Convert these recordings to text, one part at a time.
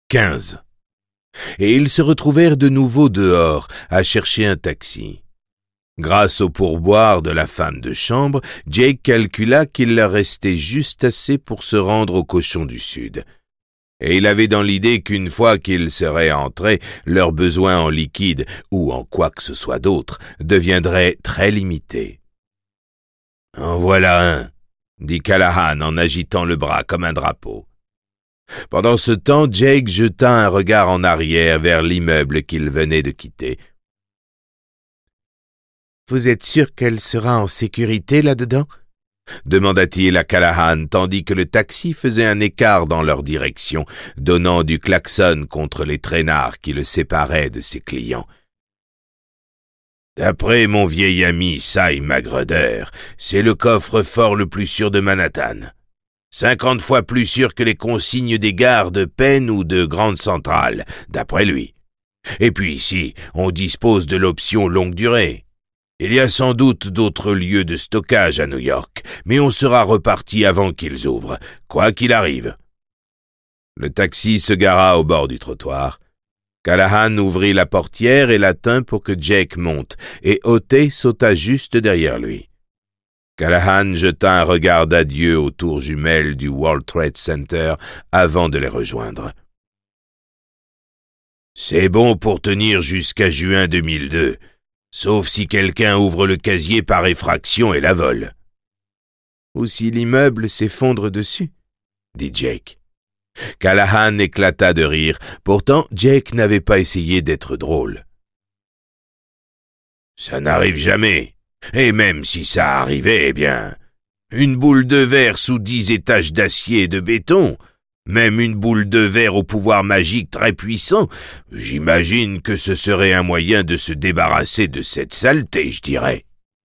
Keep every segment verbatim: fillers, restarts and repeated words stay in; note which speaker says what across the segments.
Speaker 1: quinze. Et ils se retrouvèrent de nouveau dehors à chercher un taxi. Grâce au pourboire de la femme de chambre, Jake calcula qu'il leur restait juste assez pour se rendre au Cochon du Sud. Et il avait dans l'idée qu'une fois qu'ils seraient entrés, leurs besoins en liquide ou en quoi que ce soit d'autre deviendraient très limités. « En voilà un », dit Callahan en agitant le bras comme un drapeau. Pendant ce temps, Jake jeta un regard en arrière vers l'immeuble qu'il venait de quitter. « Vous êtes sûr qu'elle sera en sécurité là-dedans ?» demanda-t-il à Callahan, tandis que le taxi faisait un écart dans leur direction, donnant du klaxon contre les traînards qui le séparaient de ses clients. D'après mon vieil ami Cy Magruder, c'est le coffre-fort le plus sûr de Manhattan. Cinquante fois plus sûr que les consignes des gares de Penn ou de Grande Centrale, d'après lui. Et puis ici, on dispose de l'option longue durée. Il y a sans doute d'autres lieux de stockage à New York, mais on sera reparti avant qu'ils ouvrent, quoi qu'il arrive. Le taxi se gara au bord du trottoir. Callahan ouvrit la portière et la tint pour que Jake monte, et Otey sauta juste derrière lui. Callahan jeta un regard d'adieu aux tours jumelles du World Trade Center avant de les rejoindre. « C'est bon pour tenir jusqu'à juin deux mille deux, sauf si quelqu'un ouvre le casier par effraction et la vole. »« Ou si l'immeuble s'effondre dessus, » dit Jake. Callahan éclata de rire, pourtant Jake n'avait pas essayé d'être drôle. « Ça n'arrive jamais. Et même si ça arrivait, eh bien, une boule de verre sous dix étages d'acier et de béton, même une boule de verre au pouvoir magique très puissant, j'imagine que ce serait un moyen de se débarrasser de cette saleté, je dirais. »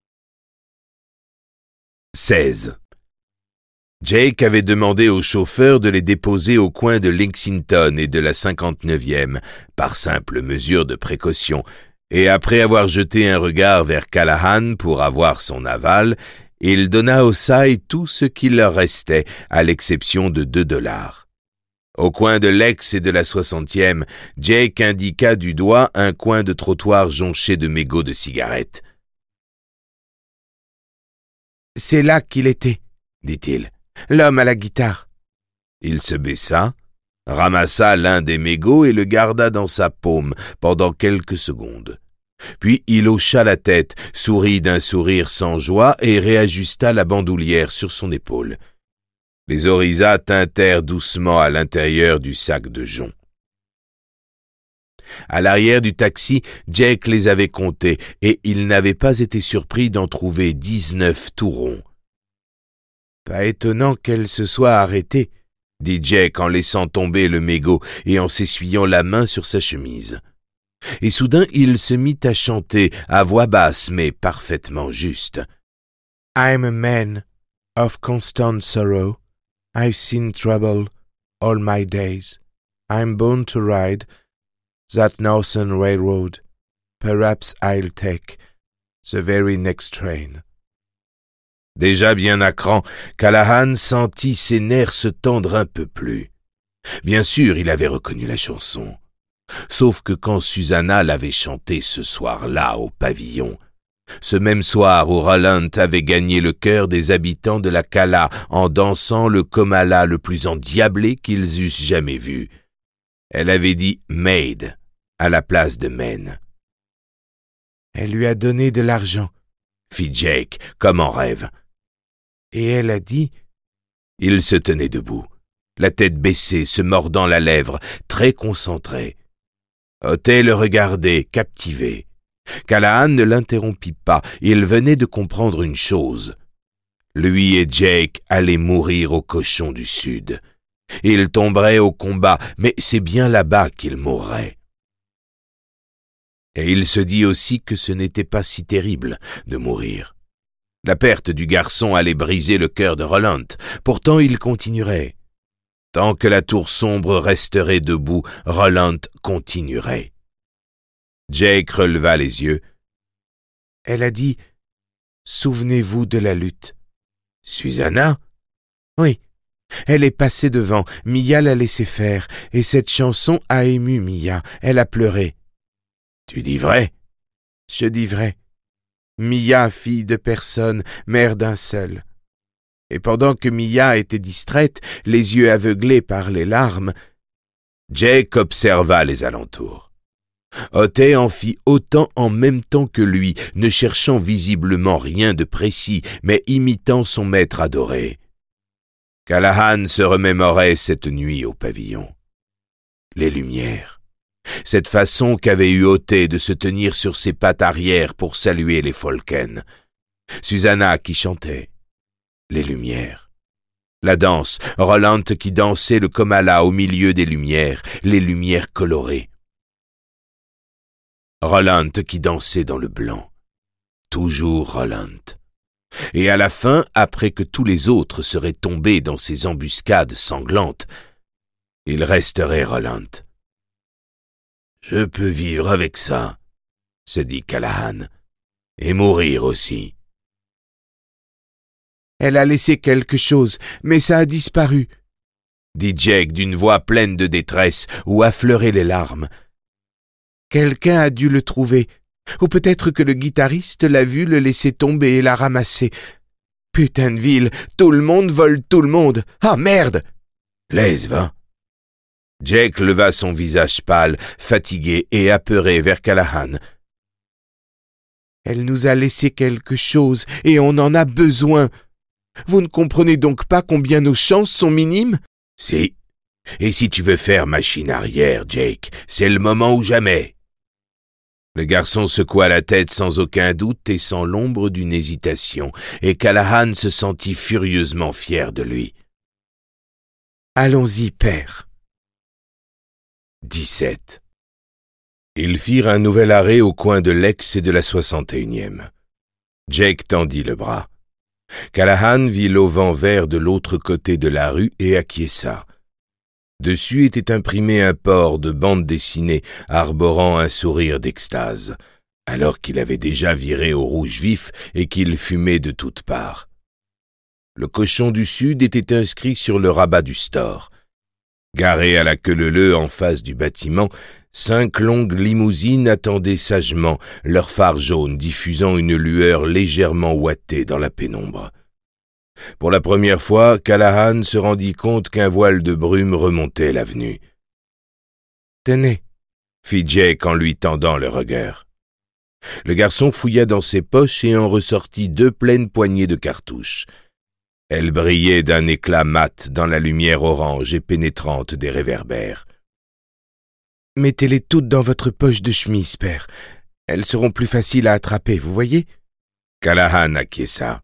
Speaker 1: seize. Jake avait demandé au chauffeur de les déposer au coin de Lexington et de la cinquante-neuvième, par simple mesure de précaution, et après avoir jeté un regard vers Callahan pour avoir son aval, il donna aux Cy tout ce qu'il leur restait, à l'exception de deux dollars. Au coin de Lex et de la soixantième, Jake indiqua du doigt un coin de trottoir jonché de mégots de cigarettes. « C'est là qu'il était, » dit-il, « l'homme à la guitare. » Il se baissa, ramassa l'un des mégots et le garda dans sa paume pendant quelques secondes. Puis il hocha la tête, sourit d'un sourire sans joie et réajusta la bandoulière sur son épaule. Les orisas tintèrent doucement à l'intérieur du sac de jonc. À l'arrière du taxi, Jake les avait comptés et il n'avait pas été surpris d'en trouver dix-neuf tout ronds. « Pas étonnant qu'elle se soit arrêtée, » dit Jake en laissant tomber le mégot et en s'essuyant la main sur sa chemise. Et soudain il se mit à chanter à voix basse mais parfaitement juste. « I'm a man of constant sorrow. I've seen trouble all my days. I'm born to ride that northern railroad. Perhaps I'll take the very next train. » Déjà bien à cran, Callahan sentit ses nerfs se tendre un peu plus. Bien sûr, il avait reconnu la chanson. Sauf que quand Susanna l'avait chantée ce soir-là au pavillon, ce même soir où Roland avait gagné le cœur des habitants de la Cala en dansant le Comala le plus endiablé qu'ils eussent jamais vu, elle avait dit « Maid » à la place de « Men ». « Elle lui a donné de l'argent », fit Jake, comme en rêve. « Et elle a dit... » Il se tenait debout, la tête baissée, se mordant la lèvre, très concentré. Otey le regardait, captivé. Callahan ne l'interrompit pas, il venait de comprendre une chose. Lui et Jake allaient mourir au Cochon du Sud. Ils tomberaient au combat, mais c'est bien là-bas qu'ils mourraient. Et il se dit aussi que ce n'était pas si terrible de mourir. La perte du garçon allait briser le cœur de Roland, pourtant il continuerait. Tant que la tour sombre resterait debout, Roland continuerait. Jake releva les yeux. « Elle a dit, souvenez-vous de la lutte. »« Susanna ?»« Oui,
Speaker 2: Elle est passée devant, Mia l'a laissé faire, et cette chanson a ému Mia, elle a pleuré. »«
Speaker 1: Tu dis vrai ?»«
Speaker 2: Je dis vrai. Mia, fille de personne, mère d'un seul. » Et pendant que Mia était distraite, les yeux aveuglés par les larmes,
Speaker 1: Jake observa les alentours. Otey en fit autant en même temps que lui, ne cherchant visiblement rien de précis, mais imitant son maître adoré. Callahan se remémorait cette nuit au pavillon. Les lumières. Cette façon qu'avait eue Otey de se tenir sur ses pattes arrière pour saluer les Folken. Susanna qui chantait. Les lumières. La danse, Roland qui dansait le Komala au milieu des lumières, les lumières colorées. Roland qui dansait dans le blanc. Toujours Roland. Et à la fin, après que tous les autres seraient tombés dans ces embuscades sanglantes, il resterait Roland. « Je peux vivre avec ça, » se dit Callahan, « et mourir aussi. »
Speaker 2: « Elle a laissé quelque chose, mais ça a disparu, »
Speaker 1: dit Jake d'une voix pleine de détresse où affleuraient les larmes.
Speaker 2: « Quelqu'un a dû le trouver. Ou peut-être que le guitariste l'a vu le laisser tomber et l'a ramassé. Putain de ville, tout le monde vole tout le monde. Ah merde !»«
Speaker 1: Laisse, va. » Jake leva son visage pâle, fatigué et apeuré vers Callahan.
Speaker 2: « Elle nous a laissé quelque chose et on en a besoin. Vous ne comprenez donc pas combien nos chances sont minimes ? » ?»«
Speaker 1: Si. Et si tu veux faire machine arrière, Jake, c'est le moment ou jamais. » Le garçon secoua la tête sans aucun doute et sans l'ombre d'une hésitation, et Callahan se sentit furieusement fier de lui.
Speaker 2: « Allons-y, père. »
Speaker 1: dix-sept. Ils firent un nouvel arrêt au coin de l'Ex et de la soixante et unième. Jake tendit le bras. Callahan vit l'auvent vert de l'autre côté de la rue et acquiesça. Dessus était imprimé un port de bande dessinée arborant un sourire d'extase, alors qu'il avait déjà viré au rouge vif et qu'il fumait de toutes parts. Le cochon du Sud était inscrit sur le rabat du store. Garés à la queue-leu-leu en face du bâtiment, cinq longues limousines attendaient sagement, leurs phares jaunes diffusant une lueur légèrement ouatée dans la pénombre. Pour la première fois, Callahan se rendit compte qu'un voile de brume remontait l'avenue.
Speaker 2: « Tenez »
Speaker 1: fit Jake en lui tendant le regard. Le garçon fouilla dans ses poches et en ressortit deux pleines poignées de cartouches. Elles brillaient d'un éclat mat dans la lumière orange et pénétrante des réverbères.
Speaker 2: « Mettez-les toutes dans votre poche de chemise, père. Elles seront plus faciles à attraper, vous voyez ?»
Speaker 1: Callahan acquiesça.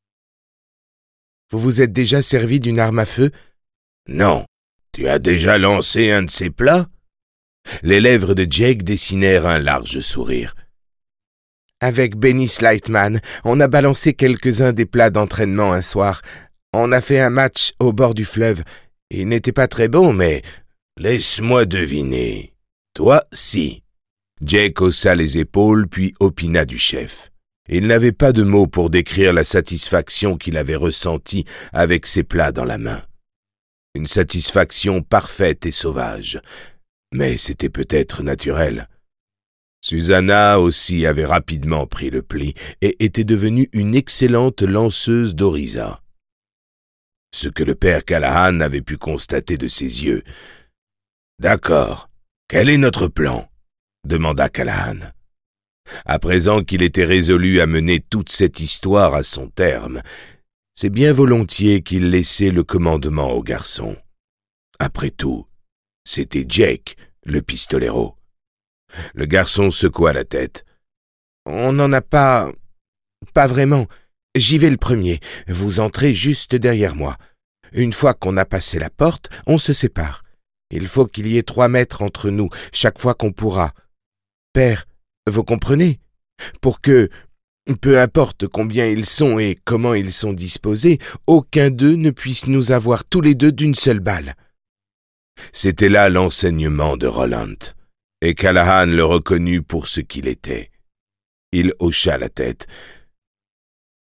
Speaker 2: « Vous vous êtes déjà servi d'une arme à feu ?»«
Speaker 1: Non. Tu as déjà lancé un de ces plats ?» Les lèvres de Jake dessinèrent un large sourire.
Speaker 2: « Avec Benny Slightman, on a balancé quelques-uns des plats d'entraînement un soir. On a fait un match au bord du fleuve. Il n'était pas très bon, mais... »«
Speaker 1: Laisse-moi deviner. Toi, si. » Jake haussa les épaules, puis opina du chef. Il n'avait pas de mots pour décrire la satisfaction qu'il avait ressentie avec ses plats dans la main. Une satisfaction parfaite et sauvage. Mais c'était peut-être naturel. Susanna aussi avait rapidement pris le pli et était devenue une excellente lanceuse d'orisa. Ce que le père Callahan avait pu constater de ses yeux. « D'accord. Quel est notre plan ?» demanda Callahan. À présent qu'il était résolu à mener toute cette histoire à son terme, c'est bien volontiers qu'il laissait le commandement au garçon. Après tout, c'était Jake, le pistolero. Le garçon secoua la tête.
Speaker 2: « On n'en a pas... pas vraiment. J'y vais le premier. Vous entrez juste derrière moi. Une fois qu'on a passé la porte, on se sépare. Il faut qu'il y ait trois mètres entre nous, chaque fois qu'on pourra. Père, vous comprenez ? Pour que, peu importe combien ils sont et comment ils sont disposés, aucun d'eux ne puisse nous avoir tous les deux d'une seule balle. »
Speaker 1: C'était là l'enseignement de Roland, et Callahan le reconnut pour ce qu'il était. Il hocha la tête.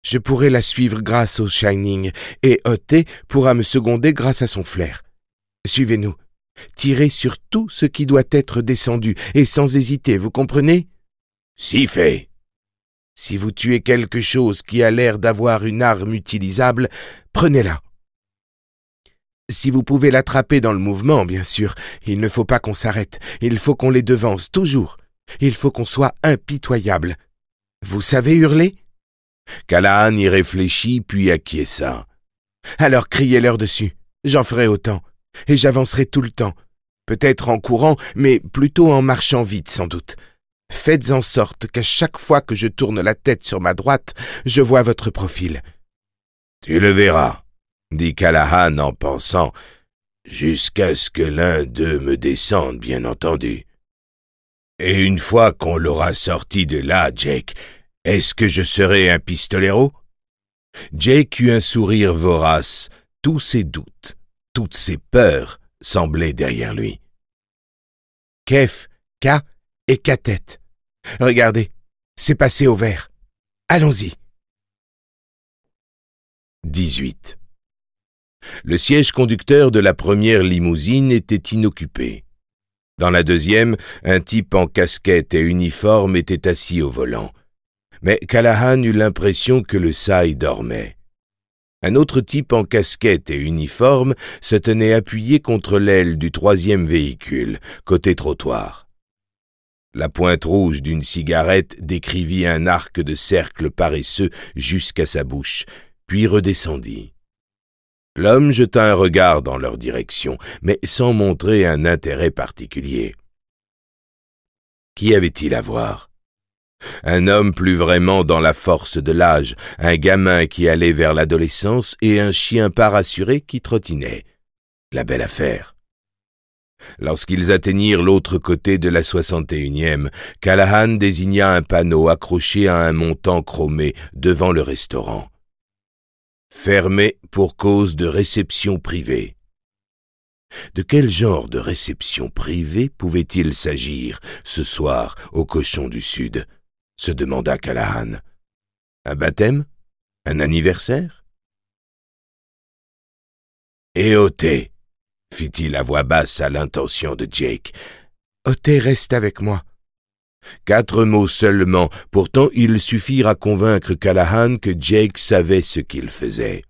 Speaker 2: Je pourrai la suivre grâce au Shining, et Otey pourra me seconder grâce à son flair. Suivez-nous. Tirez sur tout ce qui doit être descendu, et sans hésiter, vous comprenez?
Speaker 1: Si fait.
Speaker 2: Si vous tuez quelque chose qui a l'air d'avoir une arme utilisable, prenez-la. Si vous pouvez l'attraper dans le mouvement, bien sûr, il ne faut pas qu'on s'arrête, il faut qu'on les devance, toujours. Il faut qu'on soit impitoyable. Vous savez hurler?
Speaker 1: Callahan y réfléchit, puis acquiesça.
Speaker 2: Alors criez-leur dessus, j'en ferai autant, et j'avancerai tout le temps, peut-être en courant, mais plutôt en marchant vite sans doute. Faites en sorte qu'à chaque fois que je tourne la tête sur ma droite, je vois votre profil.
Speaker 1: Tu le verras, dit Callahan en pensant, jusqu'à ce que l'un d'eux me descende, bien entendu. Et une fois qu'on l'aura sorti de là, Jake, est-ce que je serai un pistolero? Jake eut un sourire vorace, tous ses doutes, toutes ses peurs semblaient derrière lui.
Speaker 2: Kef, K et K-tête. Regardez, c'est passé au vert. Allons-y.
Speaker 1: dix-huit. Le siège conducteur de la première limousine était inoccupé. Dans la deuxième, un type en casquette et uniforme était assis au volant. Mais Callahan eut l'impression que le saï dormait. Un autre type en casquette et uniforme se tenait appuyé contre l'aile du troisième véhicule, côté trottoir. La pointe rouge d'une cigarette décrivit un arc de cercle paresseux jusqu'à sa bouche, puis redescendit. L'homme jeta un regard dans leur direction, mais sans montrer un intérêt particulier. Qui avait-il à voir? Un homme plus vraiment dans la force de l'âge, un gamin qui allait vers l'adolescence et un chien pas rassuré qui trottinait. La belle affaire. Lorsqu'ils atteignirent l'autre côté de la soixante et unième, Callahan désigna un panneau accroché à un montant chromé devant le restaurant. Fermé pour cause de réception privée. De quel genre de réception privée pouvait-il s'agir ce soir au Cochon du Sud? Se demanda Callahan. Un baptême? Un anniversaire? « Et Otey » fit-il à voix basse à l'intention de Jake.
Speaker 2: « Otey reste avec moi. »
Speaker 1: Quatre mots seulement, pourtant ils suffirent à convaincre Callahan que Jake savait ce qu'il faisait.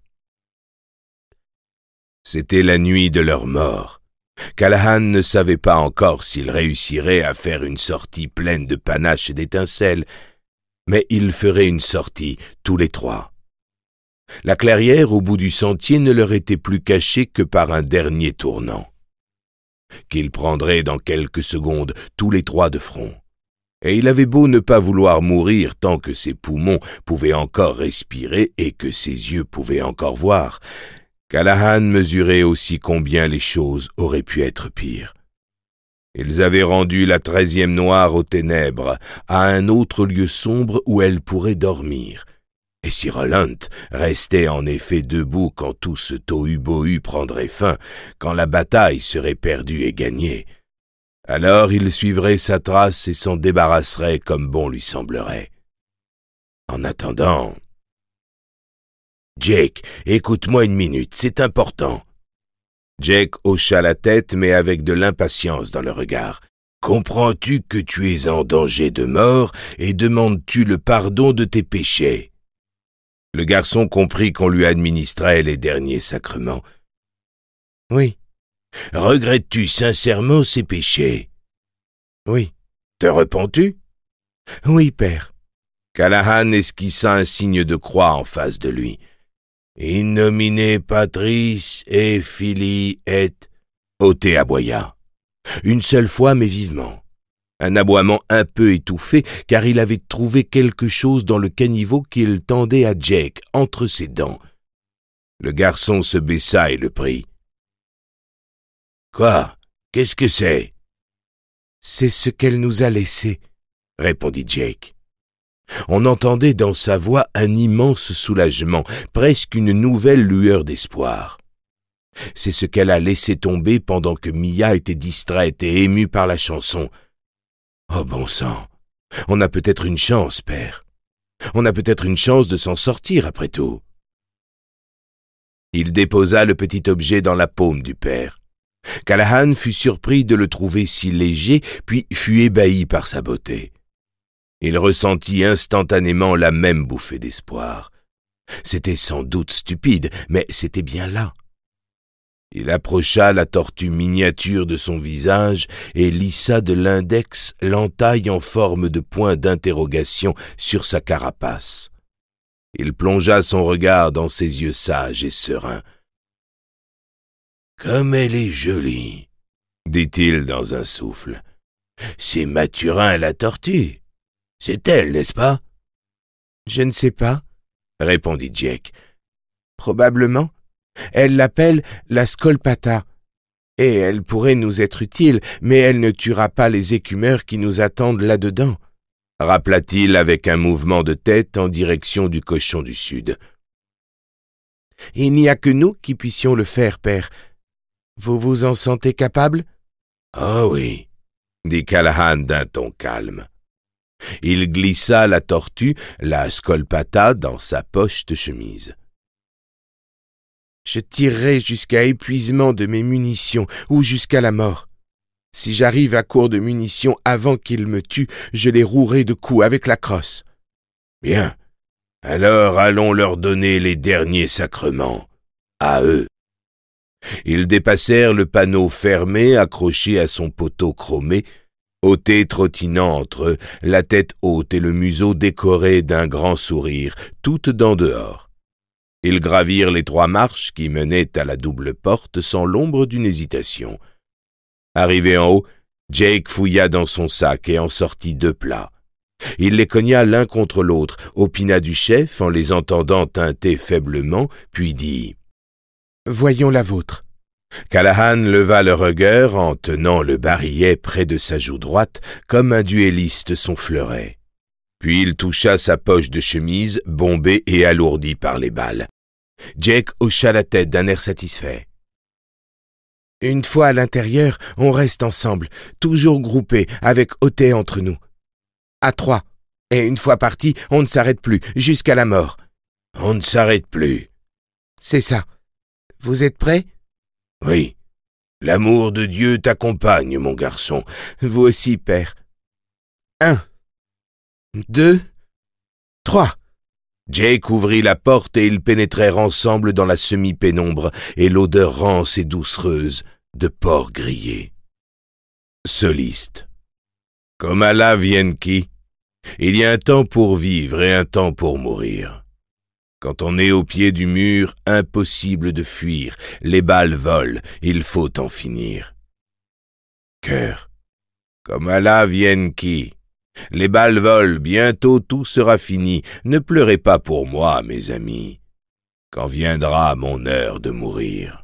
Speaker 1: C'était la nuit de leur mort. Callahan ne savait pas encore s'il réussirait à faire une sortie pleine de panache et d'étincelles, mais ils feraient une sortie, tous les trois. La clairière au bout du sentier ne leur était plus cachée que par un dernier tournant, qu'ils prendraient dans quelques secondes, tous les trois de front. Et il avait beau ne pas vouloir mourir tant que ses poumons pouvaient encore respirer et que ses yeux pouvaient encore voir, Callahan mesurait aussi combien les choses auraient pu être pires. Ils avaient rendu la treizième noire aux ténèbres, à un autre lieu sombre où elle pourrait dormir. Et si Roland restait en effet debout quand tout ce tohu-bohu prendrait fin, quand la bataille serait perdue et gagnée, alors il suivrait sa trace et s'en débarrasserait comme bon lui semblerait. En attendant... Jake, écoute-moi une minute, c'est important. Jake hocha la tête, mais avec de l'impatience dans le regard. Comprends-tu que tu es en danger de mort et demandes-tu le pardon de tes péchés? Le garçon comprit qu'on lui administrait les derniers sacrements.
Speaker 2: Oui.
Speaker 1: Regrettes-tu sincèrement ces péchés?
Speaker 2: Oui.
Speaker 1: Te repens-tu?
Speaker 2: Oui, père.
Speaker 1: Callahan esquissa un signe de croix en face de lui. In nomine Patris et Filii et... Otey aboya. Une seule fois, mais vivement. Un aboiement un peu étouffé, car il avait trouvé quelque chose dans le caniveau qu'il tendait à Jake, entre ses dents. Le garçon se baissa et le prit. « Quoi? Qu'est-ce que c'est? »«
Speaker 2: C'est ce qu'elle nous a laissé, »
Speaker 1: répondit Jake. On entendait dans sa voix un immense soulagement, presque une nouvelle lueur d'espoir. C'est ce qu'elle a laissé tomber pendant que Mia était distraite et émue par la chanson. Oh bon sang, on a peut-être une chance, père. On a peut-être une chance de s'en sortir après tout. » Il déposa le petit objet dans la paume du père. Callahan fut surpris de le trouver si léger, puis fut ébahi par sa beauté. Il ressentit instantanément la même bouffée d'espoir. C'était sans doute stupide, mais c'était bien là. Il approcha la tortue miniature de son visage et lissa de l'index l'entaille en forme de point d'interrogation sur sa carapace. Il plongea son regard dans ses yeux sages et sereins. « Comme elle est jolie !» dit-il dans un souffle. « C'est Mathurin la tortue. C'est elle, n'est-ce pas ?»«
Speaker 2: Je ne sais pas, »
Speaker 1: répondit Jake.
Speaker 2: « Probablement. Elle l'appelle la Scolpata. Et elle pourrait nous être utile, mais elle ne tuera pas les écumeurs qui nous attendent là-dedans. »
Speaker 1: rappela-t-il avec un mouvement de tête en direction du cochon du Sud.
Speaker 2: « Il n'y a que nous qui puissions le faire, père. Vous vous en sentez capable ?»«
Speaker 1: Oh oui, » dit Callahan d'un ton calme. Il glissa la tortue, la Scolpata, dans sa poche de chemise.
Speaker 2: « Je tirerai jusqu'à épuisement de mes munitions ou jusqu'à la mort. Si j'arrive à court de munitions avant qu'ils me tuent, je les rouerai de coups avec la crosse. »«
Speaker 1: Bien, alors allons leur donner les derniers sacrements, à eux. » Ils dépassèrent le panneau fermé accroché à son poteau chromé, Ôté trottinant entre eux, la tête haute et le museau décoré d'un grand sourire, toutes dents dehors. Ils gravirent les trois marches qui menaient à la double porte sans l'ombre d'une hésitation. Arrivé en haut, Jake fouilla dans son sac et en sortit deux plats. Il les cogna l'un contre l'autre, opina du chef en les entendant teinter faiblement, puis dit «
Speaker 2: Voyons la vôtre. »
Speaker 1: Callahan leva le regard en tenant le barillet près de sa joue droite, comme un duelliste son fleuret. Puis il toucha sa poche de chemise, bombée et alourdie par les balles. Jake hocha la tête d'un air satisfait.
Speaker 2: « Une fois à l'intérieur, on reste ensemble, toujours groupés, avec Otey entre nous. À trois. Et une fois partis, on ne s'arrête plus, jusqu'à la mort. »«
Speaker 1: On ne s'arrête plus. »«
Speaker 2: C'est ça. Vous êtes prêts ?»«
Speaker 1: Oui. L'amour de Dieu t'accompagne, mon garçon. »«
Speaker 2: Vous aussi, père. Un. Deux. Trois. »
Speaker 1: Jake ouvrit la porte et ils pénétrèrent ensemble dans la semi-pénombre et l'odeur rance et doucereuse de porc grillé. Soliste. Comme Allah vienne qui, il y a un temps pour vivre et un temps pour mourir. Quand on est au pied du mur, impossible de fuir, les balles volent, il faut en finir. Cœur. Comme Allah vienne qui, les balles volent, bientôt tout sera fini. Ne pleurez pas pour moi, mes amis, quand viendra mon heure de mourir.